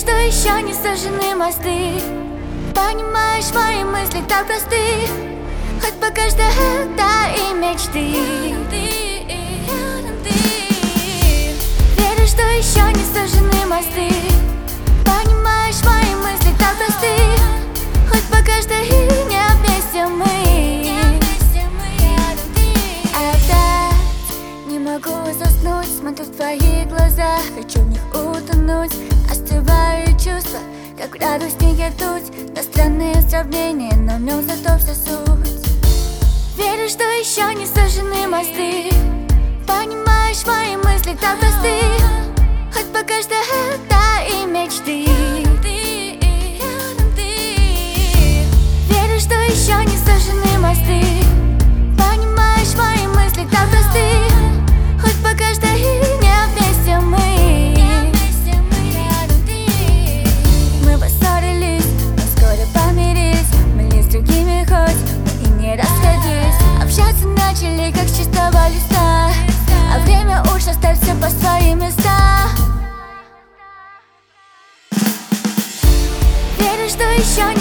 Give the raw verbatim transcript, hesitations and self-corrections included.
что еще не сожжены мосты. Понимаешь, мои мысли так просты, хоть пока что это и мечты. Верю, что еще не сожжены мосты. Понимаешь, мои мысли так просты, хоть пока что и не вместе мы. Опять не могу заснуть, смотрю в твои глаза, хочу в них утонуть. Остывают чувства, как в радостнике ртуть. Да странные сравнения, но в нем зато вся суть. Верю, что еще не сожжены мосты. Понимаешь, мои мысли так просты, хоть пока что это и мечты. Верю, что еще не сожжены мосты. Понимаешь, мои мысли так просты, хоть пока что и не вместе мы. Мы поссорились, но вскоре помирились. Были с другими, хоть мы и не расходились. Общаться начали, как с чистого листа, а время уж оставь все по своим местам. Верю, что еще не